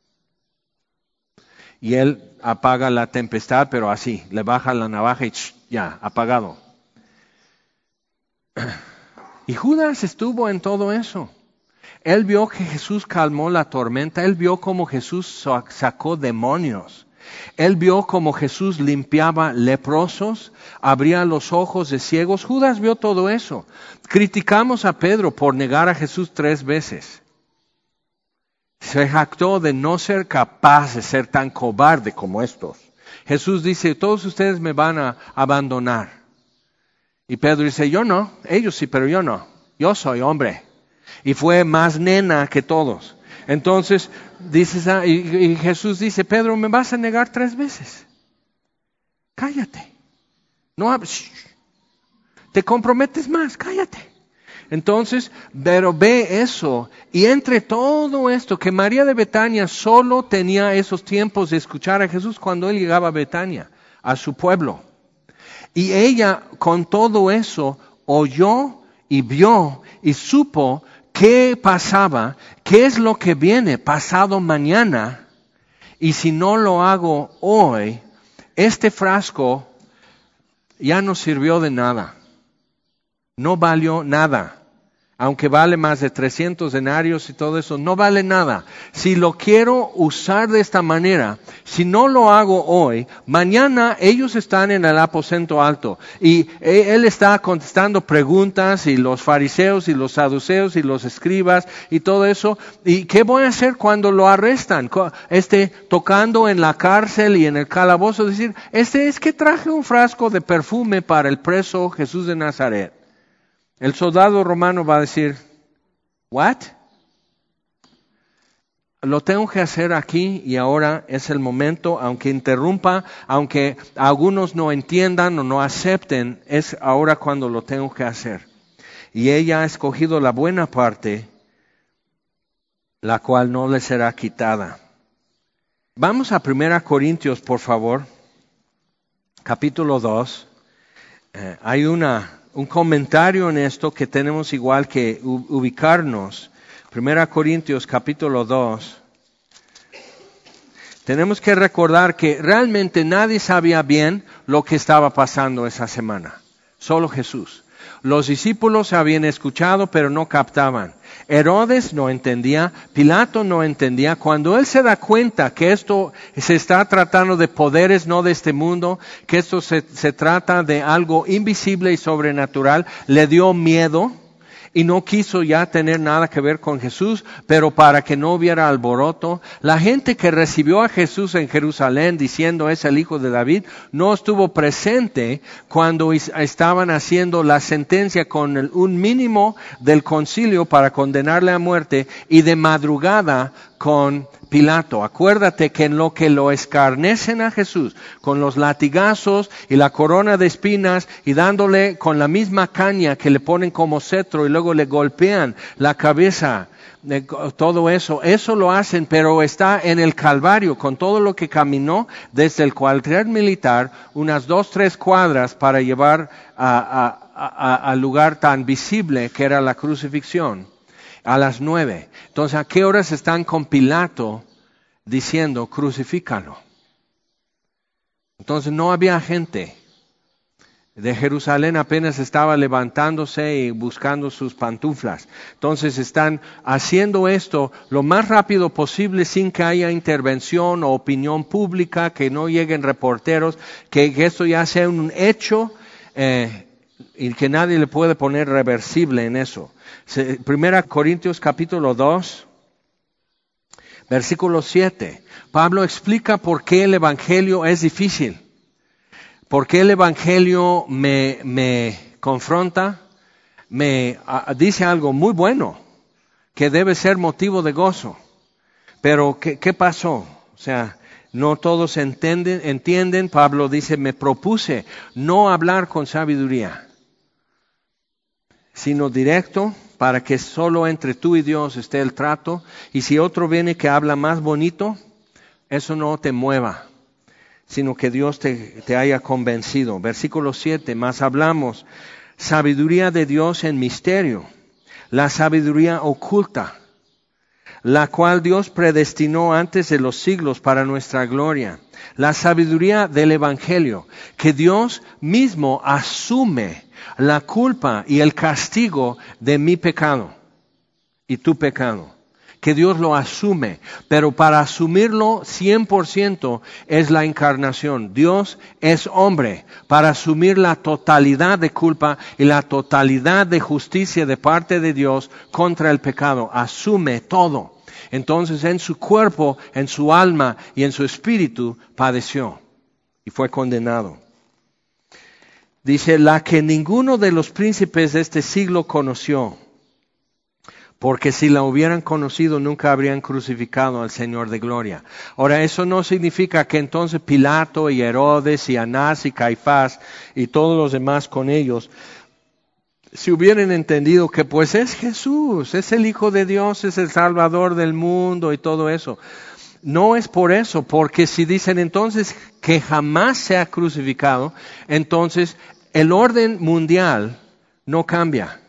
Y Él apaga la tempestad, pero así, le baja la navaja y ch, ya, apagado. Y Judas estuvo en todo eso. Él vio que Jesús calmó la tormenta, Él vio cómo Jesús sacó demonios. Él vio cómo Jesús limpiaba leprosos, abría los ojos de ciegos. Judas vio todo eso. Criticamos a Pedro por negar a Jesús tres veces. Se jactó de no ser capaz de ser tan cobarde como estos. Jesús dice, todos ustedes me van a abandonar. Y Pedro dice, yo no, ellos sí, pero yo no. Yo soy hombre. Y fue más nena que todos. Entonces, dices, ah, y, y Jesús dice, Pedro, ¿me vas a negar tres veces? Cállate. No, shh, te comprometes más, cállate. Entonces, pero ve eso, y entre todo esto, que María de Betania solo tenía esos tiempos de escuchar a Jesús cuando Él llegaba a Betania, a su pueblo. Y ella, con todo eso, oyó y vio y supo qué pasaba, qué es lo que viene pasado mañana, y si no lo hago hoy, este frasco ya no sirvió de nada, no valió nada. Aunque vale más de trescientos denarios y todo eso, no vale nada. Si lo quiero usar de esta manera, si no lo hago hoy, mañana ellos están en el aposento alto y Él está contestando preguntas, y los fariseos y los saduceos y los escribas y todo eso. ¿Y qué voy a hacer cuando lo arrestan? Este, tocando en la cárcel y en el calabozo, decir, este es que traje un frasco de perfume para el preso Jesús de Nazaret. El soldado romano va a decir, ¿what? Lo tengo que hacer aquí y ahora es el momento, aunque interrumpa, aunque algunos no entiendan o no acepten, es ahora cuando lo tengo que hacer. Y ella ha escogido la buena parte, la cual no le será quitada. Vamos a Primera Corintios, por favor, capítulo dos. Eh, hay una... un comentario en esto que tenemos igual que ubicarnos. Primera Corintios capítulo dos. Tenemos que recordar que realmente nadie sabía bien lo que estaba pasando esa semana. Solo Jesús. Los discípulos habían escuchado, pero no captaban. Herodes no entendía, Pilato no entendía. Cuando él se da cuenta que esto se está tratando de poderes no de este mundo, que esto se, se trata de algo invisible y sobrenatural, le dio miedo y no quiso ya tener nada que ver con Jesús, pero para que no hubiera alboroto. La gente que recibió a Jesús en Jerusalén diciendo es el Hijo de David, no estuvo presente cuando estaban haciendo la sentencia con el, un mínimo del concilio para condenarle a muerte y de madrugada con Pilato. Acuérdate que en lo que lo escarnecen a Jesús, con los latigazos y la corona de espinas y dándole con la misma caña que le ponen como cetro y luego le golpean la cabeza, todo eso, eso lo hacen, pero está en el Calvario con todo lo que caminó desde el cuartel militar, unas dos, tres cuadras para llevar al lugar tan visible que era la crucifixión. A las nueve. Entonces, ¿a qué horas están con Pilato diciendo crucifícalo? Entonces no había gente. De Jerusalén apenas estaba levantándose y buscando sus pantuflas. Entonces están haciendo esto lo más rápido posible sin que haya intervención o opinión pública, que no lleguen reporteros, que, que esto ya sea un hecho eh, y que nadie le puede poner reversible en eso. Primera Corintios capítulo dos, versículo siete. Pablo explica por qué el evangelio es difícil. ¿Por qué el evangelio me, me confronta? Me a, dice algo muy bueno, que debe ser motivo de gozo. Pero, ¿qué, qué pasó? O sea, no todos entienden, entienden. Pablo dice, me propuse no hablar con sabiduría, sino directo, para que solo entre tú y Dios esté el trato. Y si otro viene que habla más bonito, eso no te mueva, sino que Dios te, te haya convencido. Versículo siete, más hablamos sabiduría de Dios en misterio, la sabiduría oculta, la cual Dios predestinó antes de los siglos para nuestra gloria. La sabiduría del Evangelio, que Dios mismo asume la culpa y el castigo de mi pecado y tu pecado. Que Dios lo asume, pero para asumirlo cien por ciento es la encarnación. Dios es hombre para asumir la totalidad de culpa y la totalidad de justicia de parte de Dios contra el pecado. Asume todo. Entonces en su cuerpo, en su alma y en su espíritu padeció y fue condenado. Dice, la que ninguno de los príncipes de este siglo conoció, porque si la hubieran conocido nunca habrían crucificado al Señor de gloria. Ahora, eso no significa que entonces Pilato y Herodes y Anás y Caifás y todos los demás con ellos, si hubieran entendido que pues es Jesús, es el Hijo de Dios, es el Salvador del mundo y todo eso. No es por eso, porque si dicen entonces que jamás se ha crucificado, entonces el orden mundial no cambia.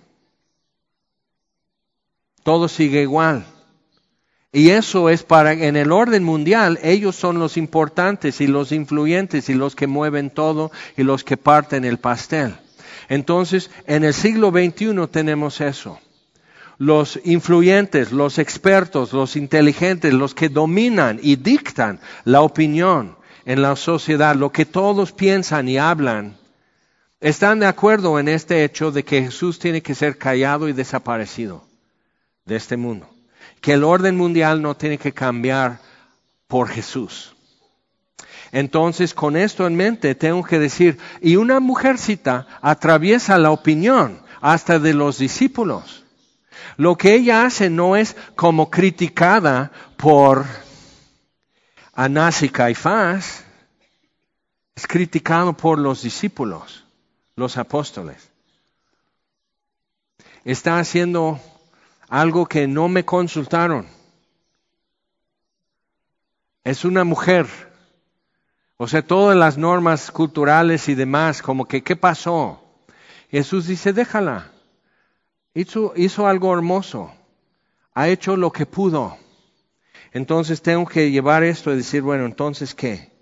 Todo sigue igual. Y eso es para, en el orden mundial, ellos son los importantes y los influyentes y los que mueven todo y los que parten el pastel. Entonces, en el siglo veintiuno tenemos eso. Los influyentes, los expertos, los inteligentes, los que dominan y dictan la opinión en la sociedad, lo que todos piensan y hablan, están de acuerdo en este hecho de que Jesús tiene que ser callado y desaparecido de este mundo. Que el orden mundial no tiene que cambiar por Jesús. Entonces, con esto en mente, tengo que decir, y una mujercita atraviesa la opinión hasta de los discípulos. Lo que ella hace no es como criticada por Anás y Caifás, es criticado por los discípulos, los apóstoles. Está haciendo algo que no me consultaron. Es una mujer. O sea, todas las normas culturales y demás, como que, ¿qué pasó? Jesús dice, déjala. Hizo, hizo algo hermoso. Ha hecho lo que pudo. Entonces tengo que llevar esto y decir, bueno, entonces ¿qué?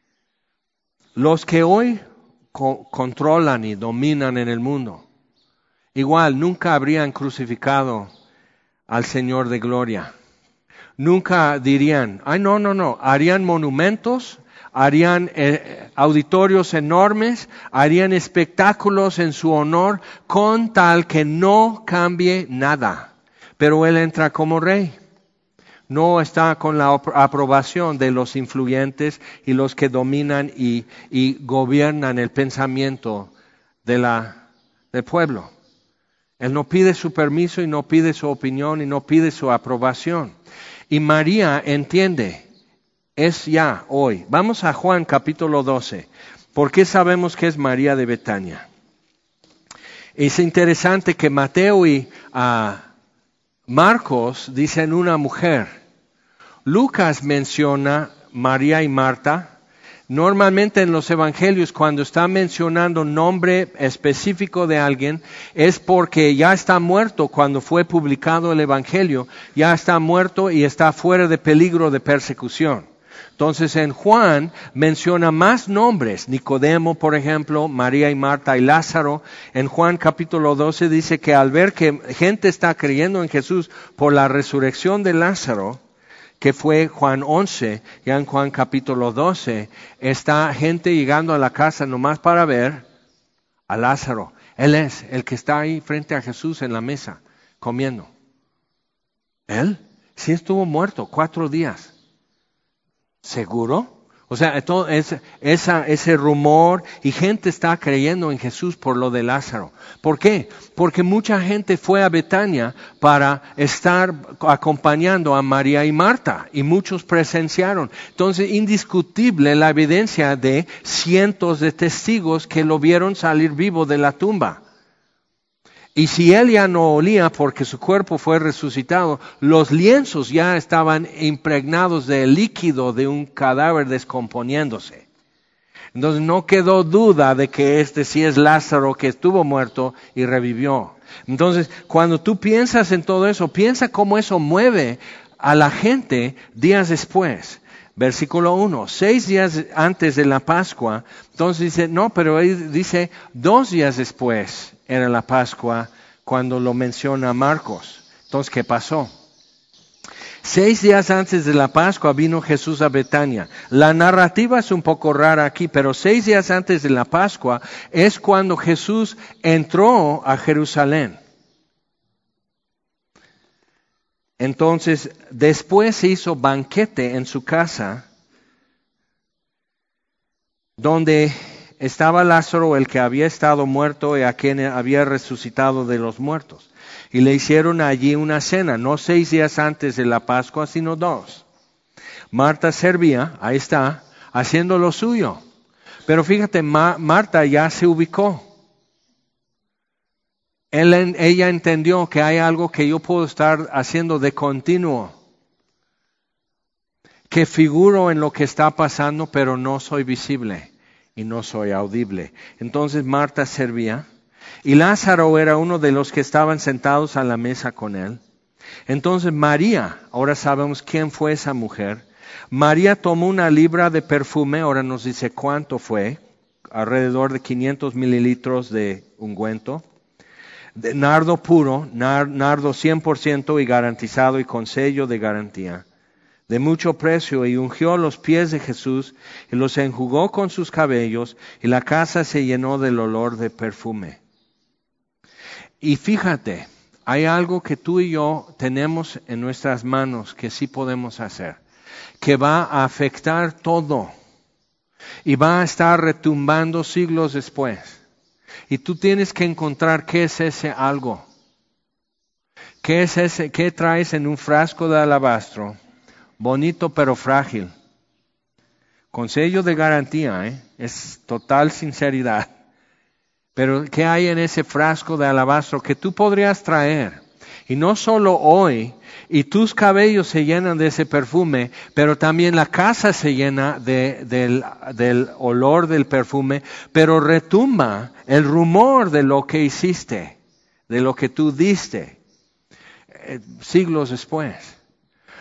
Los que hoy co- controlan y dominan en el mundo, igual nunca habrían crucificado al Señor de gloria. Nunca dirían, ay no, no, no, harían monumentos, harían eh, auditorios enormes, harían espectáculos en su honor con tal que no cambie nada. Pero Él entra como rey. No está con la aprobación de los influyentes y los que dominan y, y gobiernan el pensamiento de la, del pueblo. Él no pide su permiso y no pide su opinión y no pide su aprobación. Y María entiende, es ya hoy. Vamos a Juan capítulo doce. ¿Por qué sabemos que es María de Betania? Es interesante que Mateo y uh, Marcos dicen una mujer. Lucas menciona María y Marta. Normalmente en los evangelios cuando está mencionando nombre específico de alguien es porque ya está muerto cuando fue publicado el evangelio, ya está muerto y está fuera de peligro de persecución. Entonces en Juan menciona más nombres, Nicodemo por ejemplo, María y Marta y Lázaro. En Juan capítulo doce dice que al ver que gente está creyendo en Jesús por la resurrección de Lázaro, que fue Juan once, ya en Juan capítulo doce, está gente llegando a la casa nomás para ver a Lázaro. Él es el que está ahí frente a Jesús en la mesa, comiendo. ¿Él? Sí estuvo muerto cuatro días. ¿Seguro? O sea, todo ese, esa, ese rumor y gente está creyendo en Jesús por lo de Lázaro. ¿Por qué? Porque mucha gente fue a Betania para estar acompañando a María y Marta y muchos presenciaron. Entonces, indiscutible la evidencia de cientos de testigos que lo vieron salir vivo de la tumba. Y si él ya no olía porque su cuerpo fue resucitado, los lienzos ya estaban impregnados de líquido de un cadáver descomponiéndose. Entonces no quedó duda de que este sí es Lázaro que estuvo muerto y revivió. Entonces cuando tú piensas en todo eso, piensa cómo eso mueve a la gente días después. Versículo uno, seis días antes de la Pascua, entonces dice, no, pero él dice dos días después era la Pascua cuando lo menciona Marcos. Entonces, ¿qué pasó? Seis días antes de la Pascua vino Jesús a Betania. La narrativa es un poco rara aquí, pero seis días antes de la Pascua es cuando Jesús entró a Jerusalén. Entonces, después se hizo banquete en su casa, donde estaba Lázaro, el que había estado muerto y a quien había resucitado de los muertos. Y le hicieron allí una cena, no seis días antes de la Pascua, sino dos. Marta servía, ahí está, haciendo lo suyo. Pero fíjate, Ma- Marta ya se ubicó. Él, ella entendió que hay algo que yo puedo estar haciendo de continuo, que figuro en lo que está pasando, pero no soy visible y no soy audible. Entonces Marta servía y Lázaro era uno de los que estaban sentados a la mesa con él. Entonces María, ahora sabemos quién fue esa mujer, María tomó una libra de perfume, ahora nos dice cuánto fue, alrededor de quinientos mililitros de ungüento, de nardo puro, nar, nardo cien por ciento y garantizado y con sello de garantía, de mucho precio, y ungió los pies de Jesús y los enjugó con sus cabellos, y la casa se llenó del olor de perfume. Y fíjate, hay algo que tú y yo tenemos en nuestras manos que sí podemos hacer, que va a afectar todo y va a estar retumbando siglos después. Y tú tienes que encontrar qué es ese algo. ¿Qué es ese? ¿Qué traes en un frasco de alabastro? Bonito pero frágil. Con sello de garantía, ¿eh? Es total sinceridad. Pero ¿qué hay en ese frasco de alabastro que tú podrías traer? Y no solo hoy, y tus cabellos se llenan de ese perfume, pero también la casa se llena de, del, del olor del perfume, pero retumba el rumor de lo que hiciste, de lo que tú diste, eh, siglos después.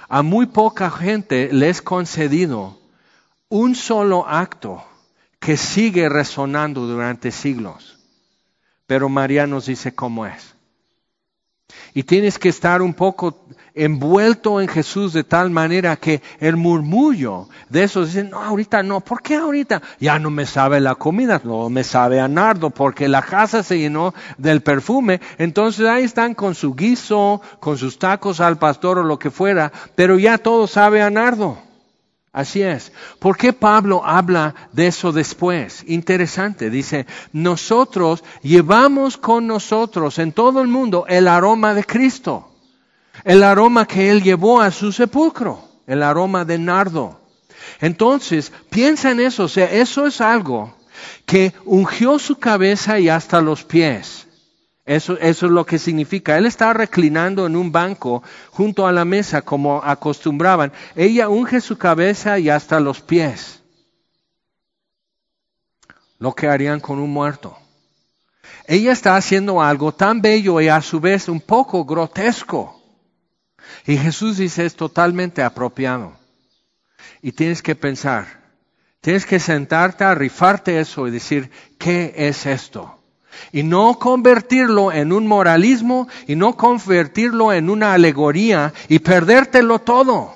A muy poca gente le es concedido un solo acto que sigue resonando durante siglos. Pero María nos dice cómo es. Y tienes que estar un poco envuelto en Jesús de tal manera que el murmullo de esos dicen, no, ahorita no, ¿por qué ahorita? Ya no me sabe la comida, no me sabe a nardo, porque la casa se llenó del perfume. Entonces ahí están con su guiso, con sus tacos al pastor o lo que fuera, pero ya todo sabe a nardo. Así es. ¿Por qué Pablo habla de eso después? Interesante. Dice, nosotros llevamos con nosotros en todo el mundo el aroma de Cristo. El aroma que Él llevó a su sepulcro. El aroma de nardo. Entonces, piensa en eso. O sea, eso es algo que ungió su cabeza y hasta los pies. Eso, eso es lo que significa. Él está reclinando en un banco junto a la mesa como acostumbraban. Ella unge su cabeza y hasta los pies. Lo que harían con un muerto. Ella está haciendo algo tan bello y a su vez un poco grotesco. Y Jesús dice es totalmente apropiado. Y tienes que pensar, tienes que sentarte a rifarte eso y decir, ¿qué es esto? Y no convertirlo en un moralismo y no convertirlo en una alegoría y perdértelo todo.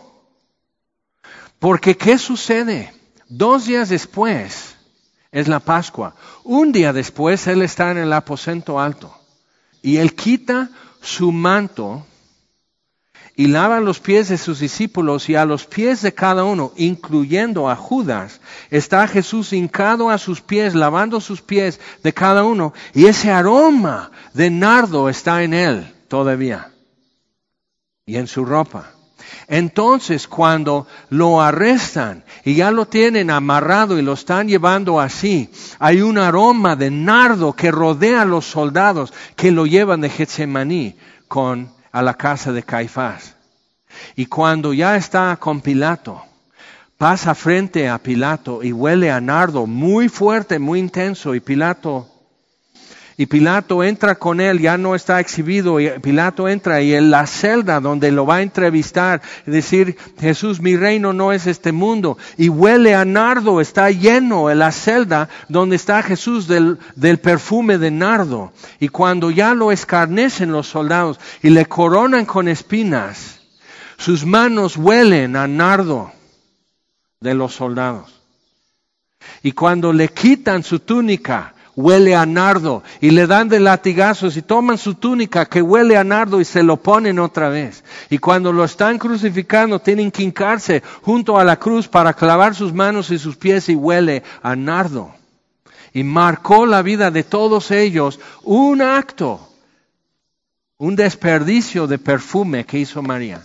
Porque ¿qué sucede? Dos días después es la Pascua. Un día después Él está en el aposento alto. Y Él quita su manto y lava los pies de sus discípulos, y a los pies de cada uno, incluyendo a Judas, está Jesús hincado a sus pies, lavando sus pies de cada uno, y ese aroma de nardo está en Él todavía, y en su ropa. Entonces, cuando lo arrestan y ya lo tienen amarrado y lo están llevando así, hay un aroma de nardo que rodea a los soldados que lo llevan de Getsemaní con a la casa de Caifás. Y cuando ya está con Pilato, pasa frente a Pilato y huele a nardo muy fuerte, muy intenso, y Pilato y Pilato entra con él, ya no está exhibido, y Pilato entra y en la celda donde lo va a entrevistar, y decir, Jesús, mi reino no es este mundo, y huele a nardo, está lleno en la celda donde está Jesús del, del perfume de nardo. Y cuando ya lo escarnecen los soldados y le coronan con espinas, sus manos huelen a nardo de los soldados. Y cuando le quitan su túnica, huele a nardo, y le dan de latigazos y toman su túnica que huele a nardo y se lo ponen otra vez. Y cuando lo están crucificando tienen que hincarse junto a la cruz para clavar sus manos y sus pies, y huele a nardo. Y marcó la vida de todos ellos un acto, un desperdicio de perfume que hizo María.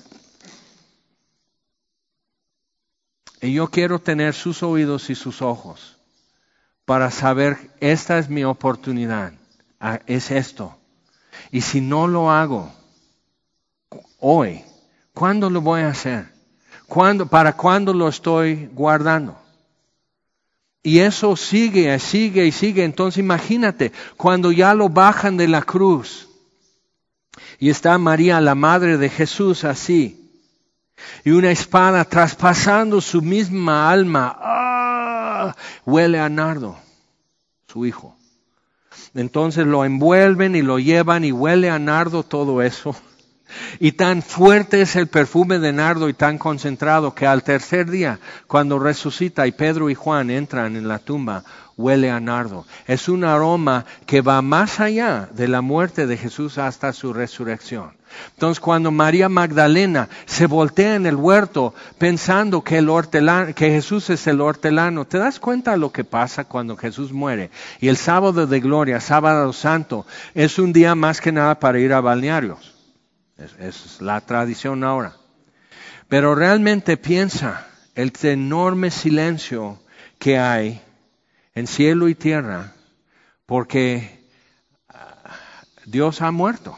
Y yo quiero tener sus oídos y sus ojos para saber, esta es mi oportunidad, es esto. Y si no lo hago hoy, ¿cuándo lo voy a hacer? ¿Cuándo, ¿Para cuándo lo estoy guardando? Y eso sigue, sigue y sigue. Entonces imagínate, cuando ya lo bajan de la cruz, y está María, la madre de Jesús, así, y una espada traspasando su misma alma, ¡ah! Huele a nardo, su hijo. Entonces lo envuelven y lo llevan y huele a nardo todo eso. Y tan fuerte es el perfume de nardo y tan concentrado que al tercer día, cuando resucita y Pedro y Juan entran en la tumba, huele a nardo. Es un aroma que va más allá de la muerte de Jesús hasta su resurrección. Entonces, cuando María Magdalena se voltea en el huerto pensando que, el hortelano, que Jesús es el hortelano, ¿te das cuenta de lo que pasa cuando Jesús muere? Y el sábado de gloria, sábado santo, es un día más que nada para ir a balnearios. Es, es la tradición ahora. Pero realmente piensa el enorme silencio que hay en cielo y tierra, porque Dios ha muerto.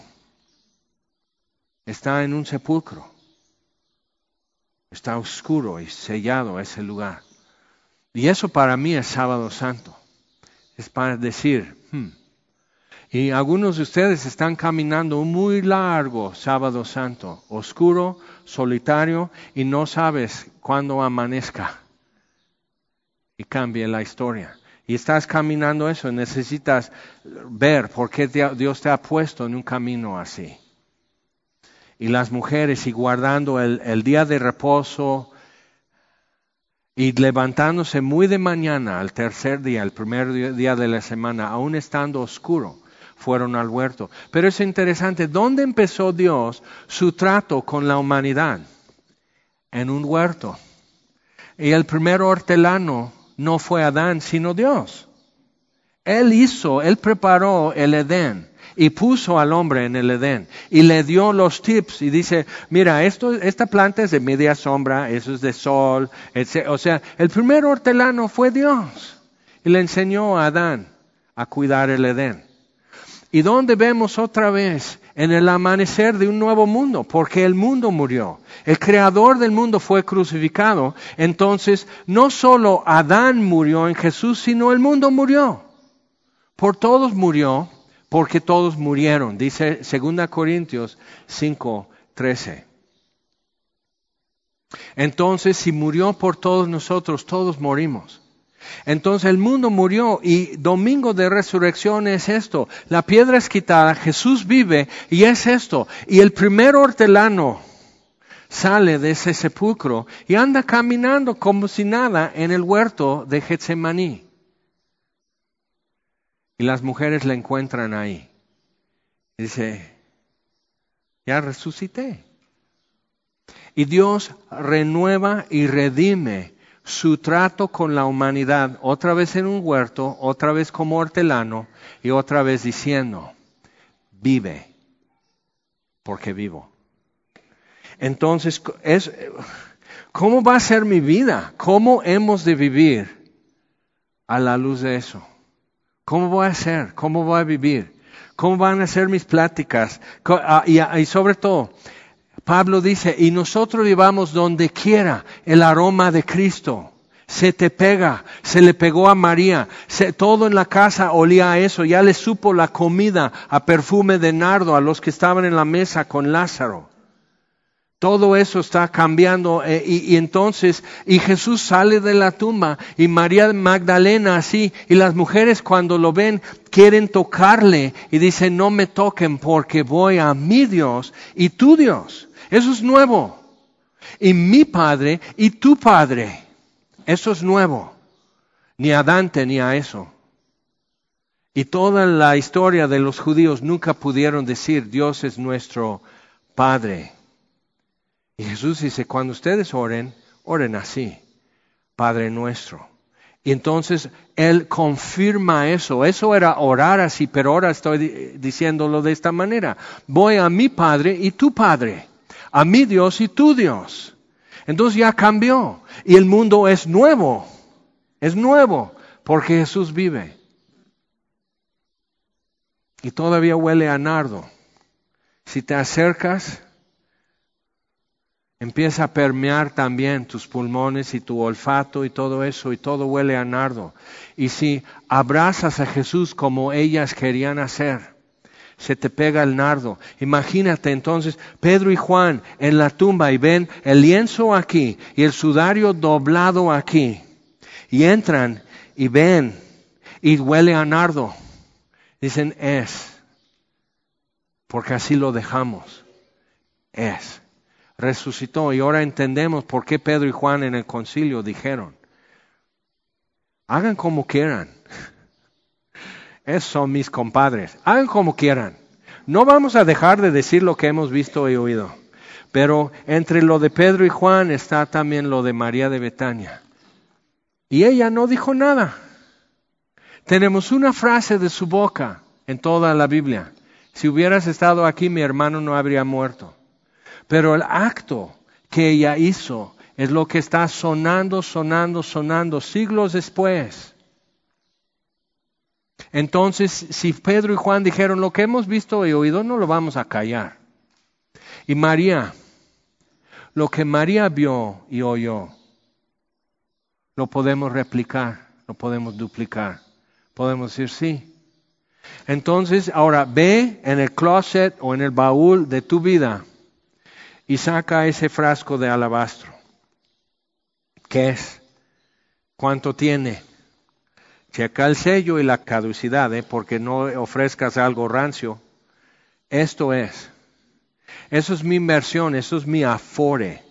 Está en un sepulcro. Está oscuro y sellado ese lugar. Y eso para mí es sábado santo. Es para decir, hmm. Y algunos de ustedes están caminando un muy largo sábado santo, oscuro, solitario, y no sabes cuándo amanezca y cambie la historia. Y estás caminando eso, y necesitas ver por qué Dios te ha puesto en un camino así. Y las mujeres, y guardando el, el día de reposo, y levantándose muy de mañana, al tercer día, el primer día de la semana, aún estando oscuro, fueron al huerto. Pero es interesante, ¿dónde empezó Dios su trato con la humanidad? En un huerto. Y el primer hortelano no fue Adán, sino Dios. Él hizo, Él preparó el Edén y puso al hombre en el Edén y le dio los tips y dice, mira, esto, esta planta es de media sombra, eso es de sol, etcétera. O sea, el primer hortelano fue Dios y le enseñó a Adán a cuidar el Edén. ¿Y dónde vemos otra vez? En el amanecer de un nuevo mundo, porque el mundo murió. El creador del mundo fue crucificado. Entonces, no solo Adán murió en Jesús, sino el mundo murió. Por todos murió, porque todos murieron. Dice dos Corintios cinco, trece. Entonces, si murió por todos nosotros, todos morimos. Entonces el mundo murió y domingo de resurrección es esto. La piedra es quitada, Jesús vive y es esto. Y el primer hortelano sale de ese sepulcro y anda caminando como si nada en el huerto de Getsemaní. Y las mujeres le encuentran ahí. Y dice, ya resucité. Y Dios renueva y redime su trato con la humanidad, otra vez en un huerto, otra vez como hortelano y otra vez diciendo, vive, porque vivo. Entonces, es, ¿cómo va a ser mi vida? ¿Cómo hemos de vivir a la luz de eso? ¿Cómo voy a ser? ¿Cómo voy a vivir? ¿Cómo van a ser mis pláticas? Y, y sobre todo, Pablo dice, y nosotros llevamos donde quiera el aroma de Cristo. Se te pega, se le pegó a María, se, todo en la casa olía a eso, ya le supo la comida a perfume de nardo a los que estaban en la mesa con Lázaro. Todo eso está cambiando eh, y, y entonces, y Jesús sale de la tumba y María Magdalena así, y las mujeres cuando lo ven quieren tocarle y dicen, no me toquen porque voy a mi Dios y tu Dios. Eso es nuevo. Y mi Padre y tu Padre. Eso es nuevo. Ni Adán tenía eso. Y toda la historia de los judíos nunca pudieron decir, Dios es nuestro Padre. Y Jesús dice, cuando ustedes oren, oren así, Padre nuestro. Y entonces Él confirma eso. Eso era orar así, pero ahora estoy diciéndolo de esta manera. Voy a mi Padre y tu Padre, a mi Dios y tu Dios. Entonces ya cambió. Y el mundo es nuevo. Es nuevo porque Jesús vive. Y todavía huele a nardo. Si te acercas, empieza a permear también tus pulmones y tu olfato y todo eso, y todo huele a nardo. Y si abrazas a Jesús como ellas querían hacer, se te pega el nardo. Imagínate entonces Pedro y Juan en la tumba y ven el lienzo aquí y el sudario doblado aquí. Y entran y ven y huele a nardo. Dicen, es, porque así lo dejamos. Es. Resucitó y ahora entendemos por qué Pedro y Juan en el concilio dijeron, hagan como quieran. Esos son mis compadres. Hagan como quieran. No vamos a dejar de decir lo que hemos visto y oído. Pero entre lo de Pedro y Juan está también lo de María de Betania. Y ella no dijo nada. Tenemos una frase de su boca en toda la Biblia. Si hubieras estado aquí, mi hermano no habría muerto. Pero el acto que ella hizo es lo que está sonando, sonando, sonando siglos después. Entonces, si Pedro y Juan dijeron lo que hemos visto y oído, no lo vamos a callar. Y María, lo que María vio y oyó, lo podemos replicar, lo podemos duplicar. Podemos decir sí. Entonces, ahora ve en el closet o en el baúl de tu vida y saca ese frasco de alabastro. ¿Qué es? ¿Cuánto tiene? Checa el sello y la caducidad, ¿eh? Porque no ofrezcas algo rancio. Esto es. Eso es mi inversión, eso es mi afore.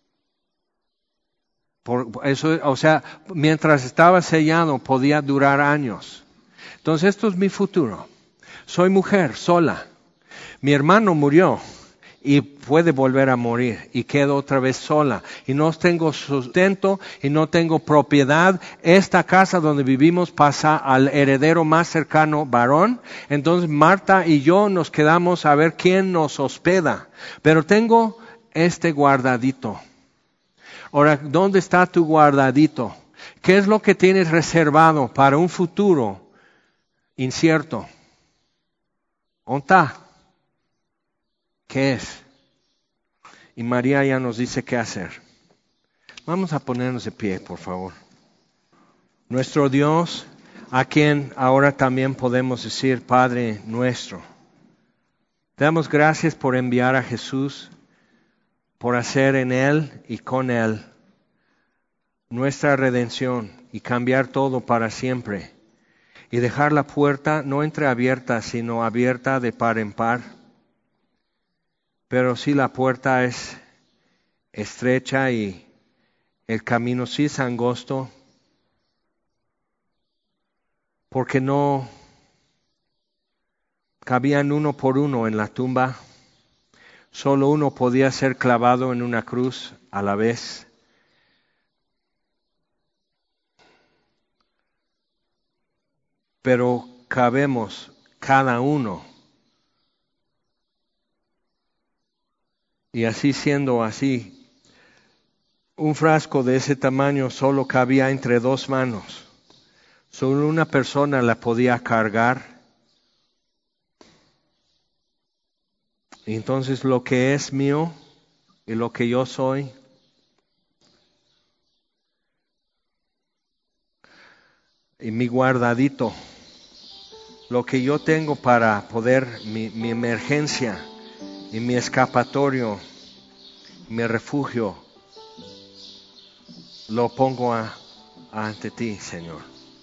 Por eso, o sea, mientras estaba sellado podía durar años. Entonces esto es mi futuro. Soy mujer sola. Mi hermano murió y puede volver a morir y quedo otra vez sola. Y no tengo sustento y no tengo propiedad. Esta casa donde vivimos pasa al heredero más cercano, varón. Entonces Marta y yo nos quedamos a ver quién nos hospeda. Pero tengo este guardadito. Ahora, ¿dónde está tu guardadito? ¿Qué es lo que tienes reservado para un futuro incierto? ¿Dónde está? ¿Qué es? Y María ya nos dice qué hacer. Vamos a ponernos de pie, por favor. Nuestro Dios, a quien ahora también podemos decir Padre nuestro. Te damos gracias por enviar a Jesús, por hacer en Él y con Él nuestra redención y cambiar todo para siempre. Y dejar la puerta no entreabierta, sino abierta de par en par. Pero sí la puerta es estrecha y el camino sí es angosto, porque no cabían uno por uno en la tumba. Solo uno podía ser clavado en una cruz a la vez. Pero cabemos cada uno. Y así siendo así, un frasco de ese tamaño solo cabía entre dos manos. Solo una persona la podía cargar. Y entonces lo que es mío y lo que yo soy, y mi guardadito, lo que yo tengo para poder, mi, mi emergencia y mi escapatorio, mi refugio, lo pongo a, a ante ti, Señor.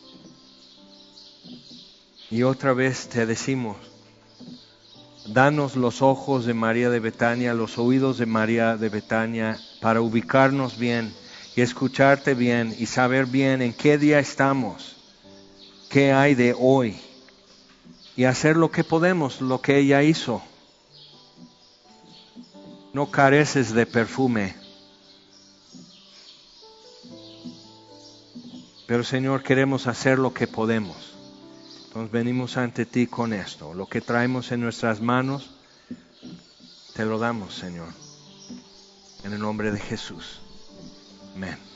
Y otra vez te decimos, danos los ojos de María de Betania, los oídos de María de Betania, para ubicarnos bien y escucharte bien y saber bien en qué día estamos, qué hay de hoy, y hacer lo que podemos, lo que ella hizo. No careces de perfume. Pero Señor, queremos hacer lo que podemos. Entonces venimos ante ti con esto. Lo que traemos en nuestras manos, te lo damos, Señor. En el nombre de Jesús. Amén.